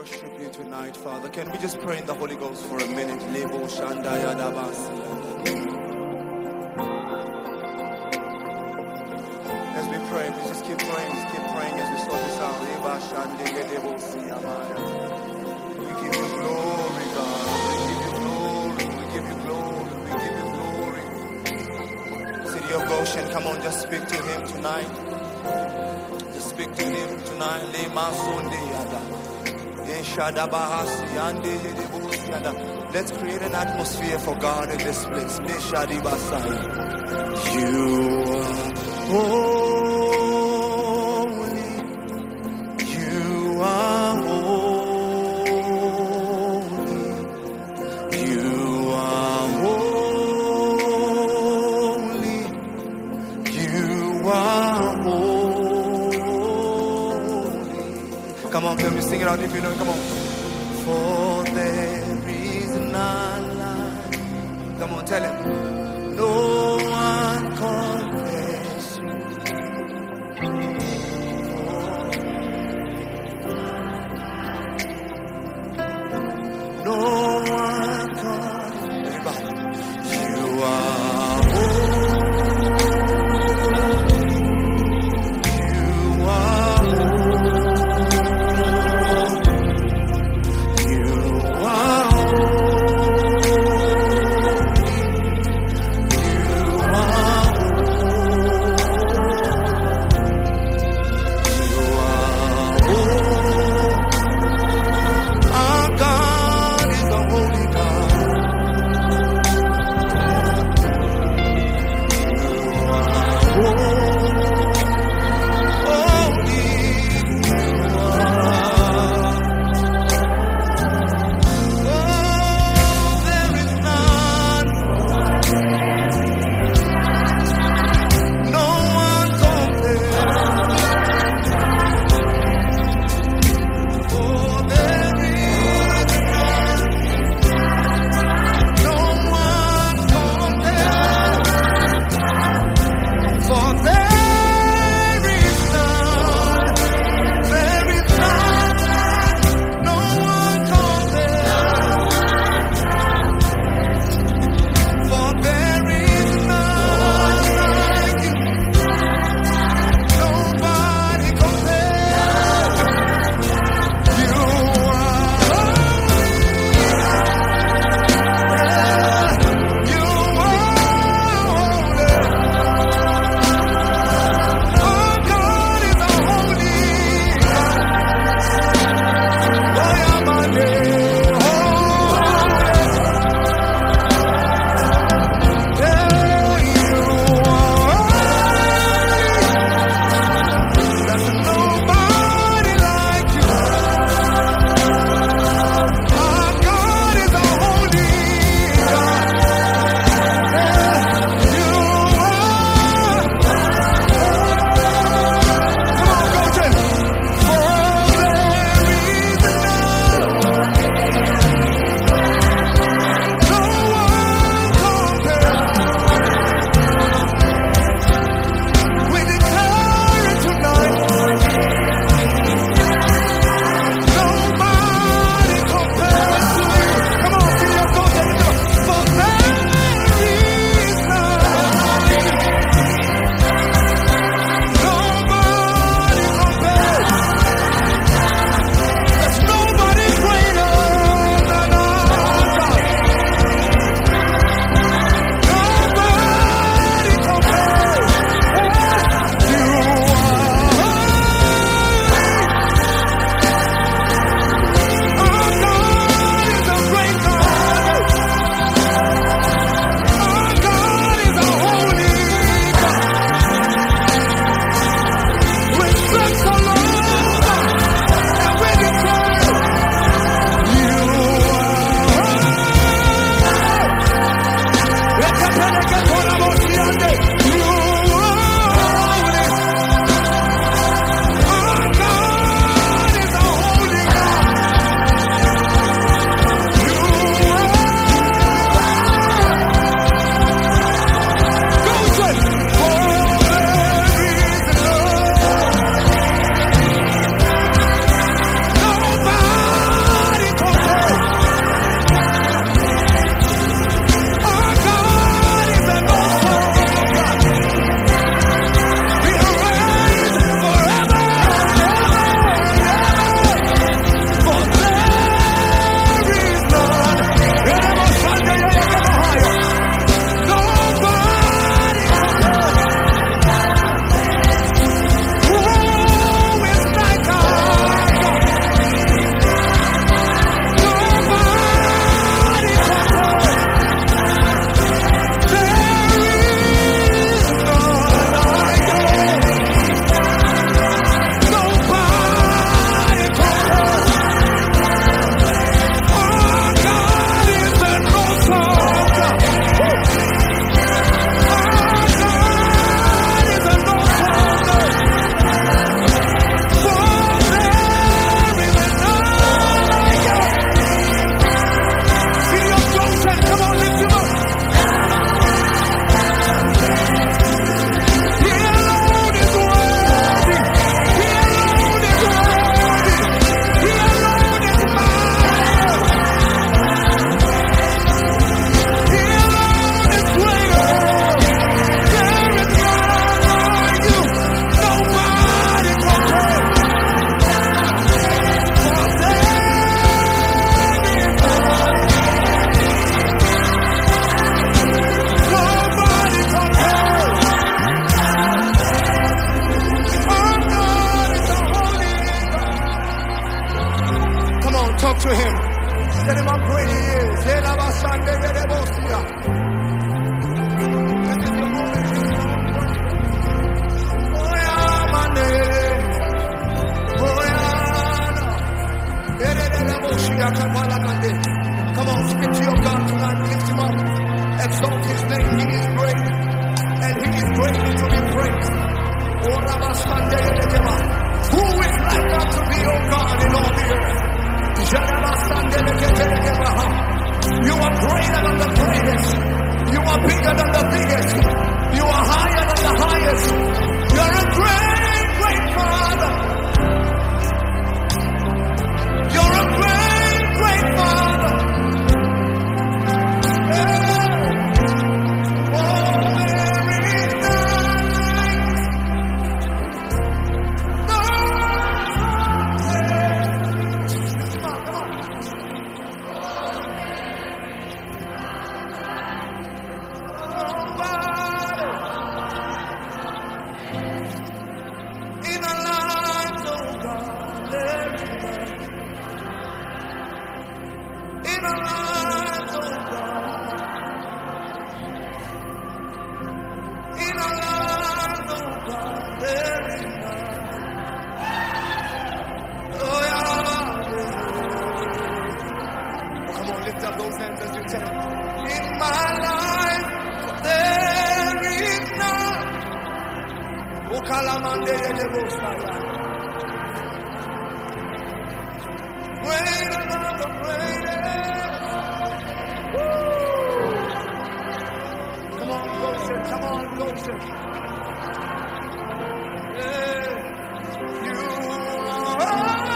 worship you tonight, Father. Can we just pray in the Holy Ghost for a minute? Lebo Shandaya Dabasi. As we pray, we just keep praying as we sort this out. Leba Shandaya Debosi Amaya. We give you glory, God. We give you glory. We give you glory. We give you glory. City of Goshen, come on, just speak to him tonight. Just speak to him tonight. Lema Sondayada. Let's create an atmosphere for God in this place. You are holy. You are holy. You are holy. You are holy. Come on, can we sing it out if you know it? Come on. For there is none like. Come on, tell him. No one compares to you. No one compares. Everybody. You are holy. You are holy. Come on, speak to your God tonight. Lift him up. Exalt his name. He is great. And he is greatly to be praised. Who is like unto thee, O God, in all the earth? You are greater than the greatest. You are bigger than the biggest. You are higher than the highest. You're a great, great Father. You're a great, great Father. Yeah. Oh, there is none in our lives, oh God, there is none. In our lives, oh God. In our lives, oh God, there is none. Oh yeah. Come on, lift up those hands as you tell them. In my life, there is none. Oh, Kalamande Yedebosaya. Greater than the greatest. Woo! Come on, Goshen. Come on, Goshen. Yeah. You are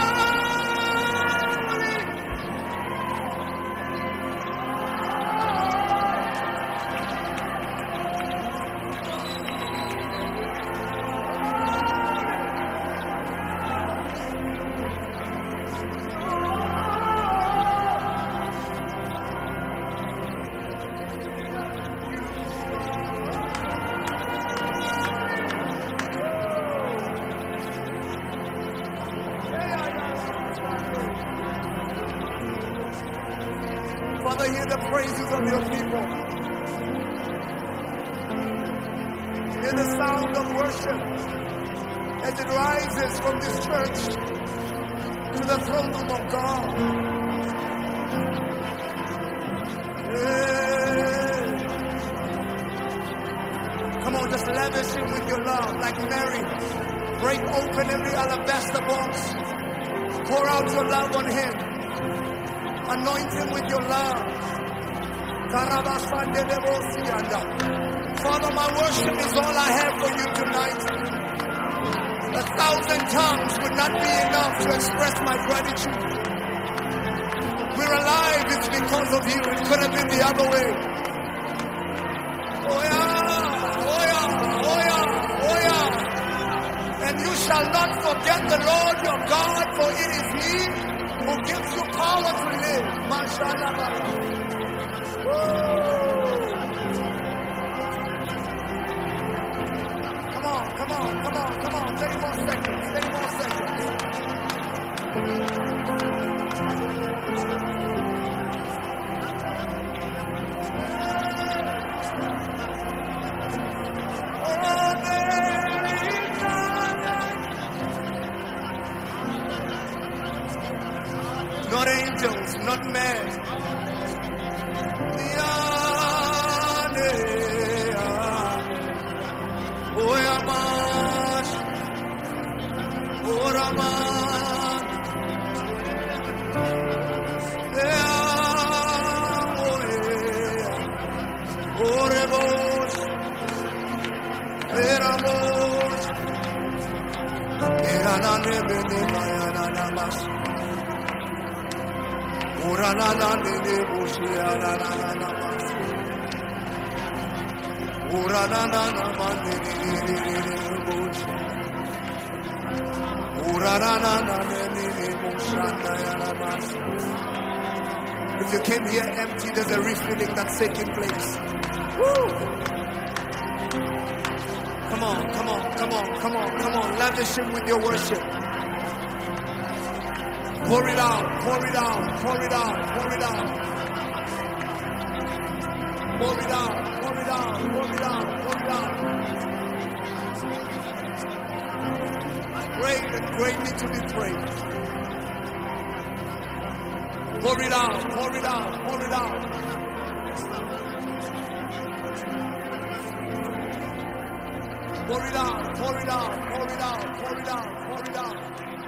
Father, hear the praises of your people. Hear the sound of worship as it rises from this church to the throne room of God. Yeah. Come on, just lavish him with your love like Mary. Break open every alabaster box. Pour out your love on him. Anoint him with your love. Father, my worship is all I have for you tonight. 1,000 tongues would not be enough to express my gratitude. We're alive, it's because of you. It could have been the other way. Oh yeah, oh yeah, oh yeah, oh yeah. And you shall not forget the Lord your God, for it is He who gives you power to live. Mashallah. Come on, come on, come on, come on. 30 more seconds, 30 more seconds. Not angels, not men. If you came here empty, there's a refilling that's taking place. Woo! Come on, come on, come on, come on, come on. Lavish him with your worship. Pour it out, pour it out, pour it out, pour it out. Pour it out, pour it out, pour it out, pour it out. Great and greatly to be praised. Pour it out, pour it out, pour it out. Pour it out, pour it out, pour it out, pour it out, pour it out.